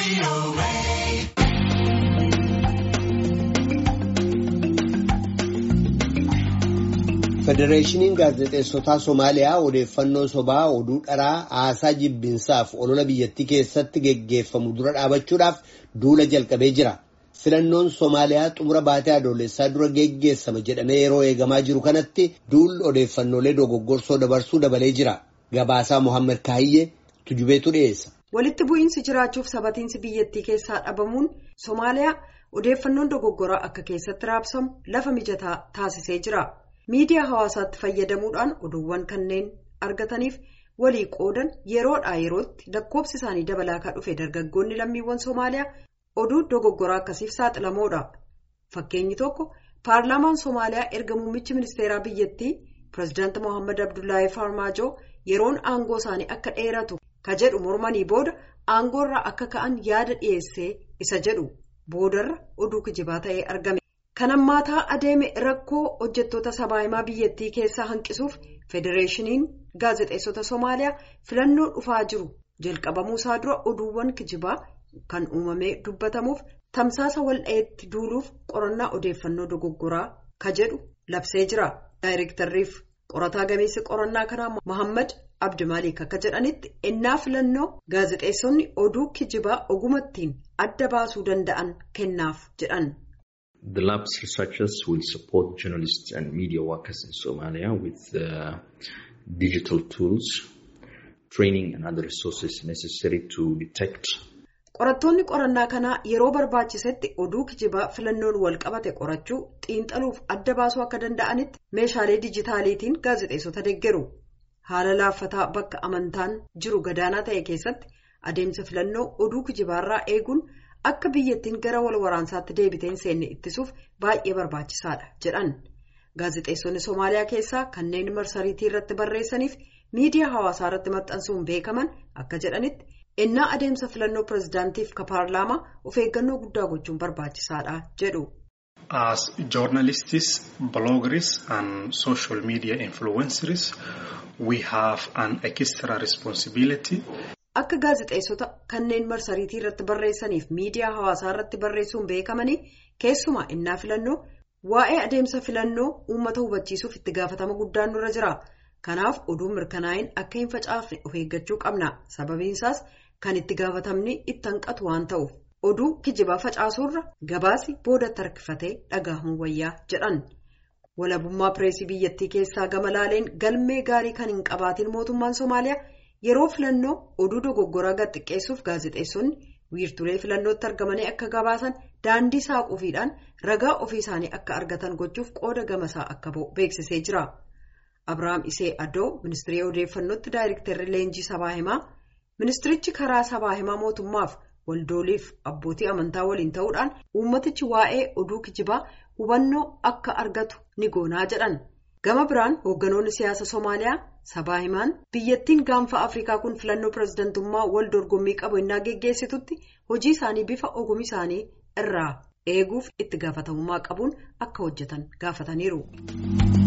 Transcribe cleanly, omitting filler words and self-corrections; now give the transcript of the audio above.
Federeeshiniin gaazexeessotaa Somaaliyaa odeeffannoo sobaa oduu dharaa haasaa jibbinsaaf olola biyyattii keessatti geggeeffamu dura dhaabachuudhaaf duula jalqabee jira. Filannoon Somaaliyaa xumura baatee adoolessaa dura geggeessama jedhamee yeroo eegamaa jiru kanatti duulli odeeffannoolee dogoggorsoo dabarsuu dabalee jira. Gabaasaa Mohaammed Kaahiyyee tujubeetu dhiyeessa. Walitti bu'iinsi jiraachuuf sabatiinsi biyyattii keessaa dhabamuun Somaaliyaa odeeffannoon dogoggoraa akka keessatti raabsamu lafa mijataa taasisee jira. Miidiyaa hawaasaatti fayyadamuudhaan oduuwwan kanneen argataniif walii qoodan yeroodhaa yerootti lakkoofsi isaanii dabalaa kan dhufe dargaggoonni lammiiwwan Somaaliyaa oduu dogoggoraa akkasiif saaxilamoodha. Fakkeenyi tokko paarlaamaan Somaaliyaa erga muummichi ministeeraa biyyattii pirezidaanti Mohaammed Abdullaahi Farmaajoo yeroon aangoo isaanii akka dheeratu ka jedhu mormanii booda aangoorraa akka ka'an yaada dhiyeessee isa jedhu boodarra oduu kijibaa ta'ee argame. Kan ammaataa adeeme rakkoo hojjettoota sabaa himaa biyyattii keessaa hanqisuuf Federeeshiniin gaazexeessota Somaaliyaa filannoo dhufaa jiru jalqabamuu isaa dura oduuwwan kijibaa kan uumamee dubbatamuuf tamsaasa waldhaheetti duuluuf qorannaa odeeffannoo dogoggoraa ka jedhu labsee jira. Daayirektarriif qorataa gameessi qorannaa kanaa Mohaammed Abdimaalik akka jedhanitti ennaa filannoo gaazexeessonni oduu kijibaa ogumattiin adda baasuu danda'an kennaaf jedhan. The lab's researchers will support journalists and media workers in Somalia with digital tools, training and other resources necessary to detect. Qorattoonni qorannaa kanaa yeroo barbaachisetti oduu kijibaa filannoon wal qabate qorachuu xiinxaluuf adda baasuu akka danda'anitti meeshaalee dijitaaliitiin gaazexeessota deeggaru. Haala laaffataa bakka amantaan jiru gadaanaa ta'e keessatti adeemsa filannoo oduu kijibaarraa eeguun akka biyyattiin gara wal waraansaatti deebiteen seenne ittisuuf baay'ee barbaachisaadha jedhan. Gaazexeessonni Somaaliyaa keessaa kanneen marsariitii irratti barreessaniif miidiyaa hawaasaa irratti maxxansuun beekaman akka jedhanitti ennaa adeemsa filannoo pirezidaantiif ka paarlaamaa of eeggannoo guddaa gochuun barbaachisaadha jedhu. As journalists, bloggers and social media influencers, we have an extra responsibility. Akka gaazexeessota kanneen marsariitii irratti barreessaniif miidiyaa hawaasaa irratti barreessuun beekamanii keessumaa ennaa filannoo waa'ee adeemsa filannoo uummata hubachiisuuf itti gaafatama guddaan nurra jira. Kanaaf oduu mirkanaa'in akka hin facaafne of eeggachuu qabna. Sababiinsaas kan itti gaafatamni itti hanqatu waan ta'uuf oduu kijibaa facaasuurra gabaasi boodatti harkifatee dhagahamuu wayyaa jedhan. Walabummaa pireesii biyyattii keessaa gama laaleen galmee gaarii kan hin qabaatiin mootummaan Somaaliyaa yeroo filannoo oduu dogoggoraa gad xiqqeessuuf gaazexeessonni wiirtulee filannootti argamanii akka gabaasan daandii saaquufiidhaan ragaa ofii isaanii akka argatan gochuuf qooda gamasaa akka ba'u beeksisee jira. Abiraam Isee Adoo ministirii odeeffannootti daayirektarri leenjii sabaa himaa ministirichi karaa sabaa himaa mootummaaf waldooliif abbootii amantaa waliin ta'uudhaan uummatichi waa'ee oduu kijibaa hubannoo akka argatu ni goonaa jedhan. Gama biraan hoogganoonni siyaasa Somaaliyaa sabaa himaan biyyattiin gaanfa Afrikaa kun filannoo pirezidantummaa wal dorgommii qabu innaa geggeessitutti hojii isaanii bifa ogummaa isaanii irraa eeguuf itti gaafatamummaa qabuun akka hojjetan gaafataniiru.